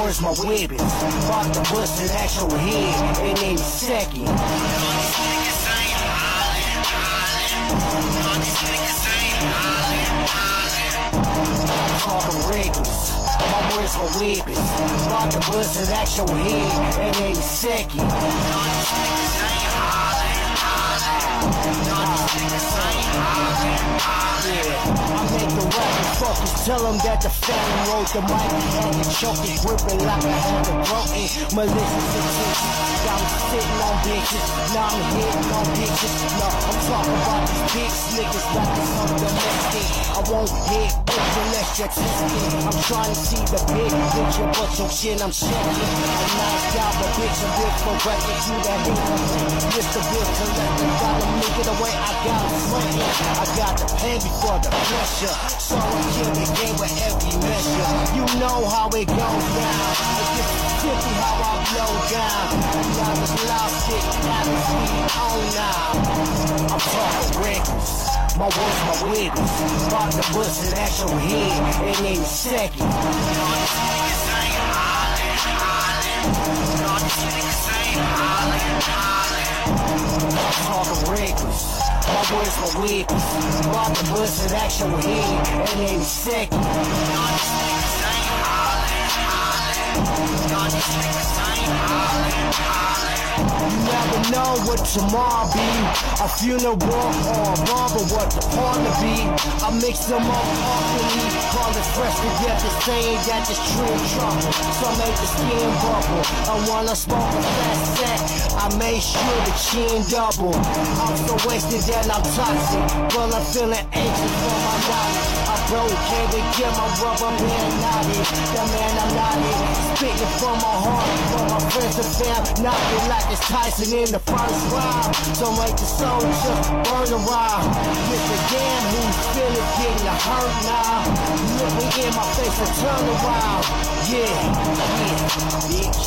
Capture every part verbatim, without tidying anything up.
words, my weapons. About to bust an actual head in any second. All these niggas ain't hollin', hollin'. All these niggas ain't hollin', hollin'. Talking reckless. My words, my weapons. About to bust an actual head in any second. All these niggas ain't hollin', hollin'. All these niggas ain't hollin', hollin'. Yeah, I make the rappers focus. Tell them that the family wrote the mic and the choking, gripping like I had the broken. Malicious intentions. Got me sitting on bitches. Now I'm hitting on bitches. No, I'm talking about these bitch niggas like it's some domestic. I won't hit bitch unless you're testing. I'm trying to see the big picture, but your shit I'm checking. I'm knocked out, but bitch, I'm big for record to that hit. Mister Bill collector, gotta make it away. I got it sweating. I got the pain before the pressure. So I kill the game with every measure. You know how it goes down. This is simply how I blow down. And now this loud shit happens me on now. I'm talking reckless. My words, my weapons. About to bust an actual head in any second. All these niggas ain't hollin', hollin'. All these niggas ain't hollin', hollin'. I'm talking reckless. My words, my weapons. About to bust an actual head in any second. All these niggas ain't hollin', hollin'. All these niggas ain't hollin', hollin'. You never know what tomorrow be. A funeral or a barber, what the partner be. I mix them up awkwardly. Call it fresh together, saying that this tree in trouble. Some make the skin bubble. And when I smoke a fat set, I made sure the chin double. I'm so wasted that I'm toxic. Well, I'm feeling anxious for my knowledge. I broke, can't even get my rubber man naughty. That man, I'm naughty. Spitting from my heart, for my friends and fam. Knocking like it's Tyson in the first round. So make the soldier burn around. Get the damn who's feeling getting the hurt now. Look me in my face and turn around. Yeah, yeah, bitch.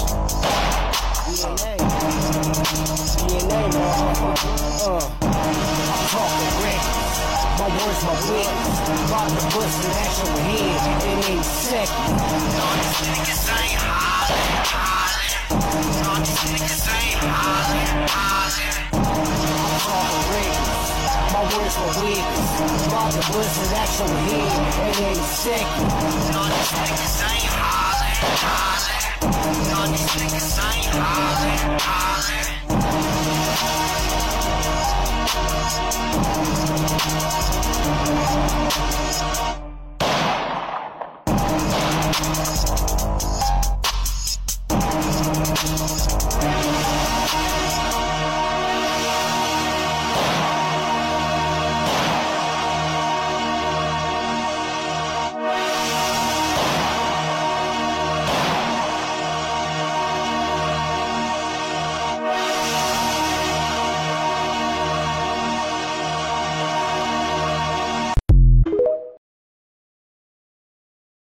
D N A. D N A, motherfucker. Uh, I'm talking reckless. My words, my weapons. About to bust an actual head in any second. All these niggas ain't hollin', hollin'. All these niggas ain't hollin', hollin'. I'm talking reckless. My words, my weapons. About to bust an actual head in any second. All these niggas ain't hollin', hollin'. All these niggas ain't hollin', hollin'.